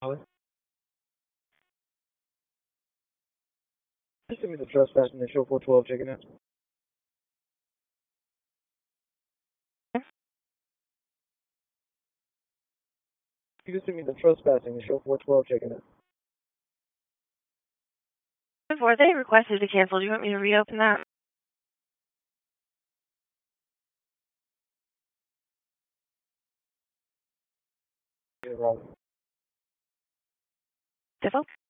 Just give me the trespass and the show 412 chicken out. You just give me the trespassing and show 412 chicken out. Before they requested to cancel, do you want me to reopen that? Yeah, wrong. Difficult?